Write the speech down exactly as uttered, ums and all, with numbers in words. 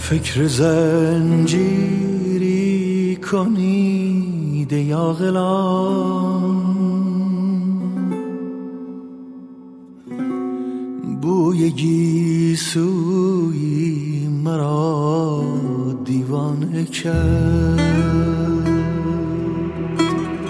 فکر زنجیری کنید ای عاقلان، بوی گیسویی مرا دیوانه کرد.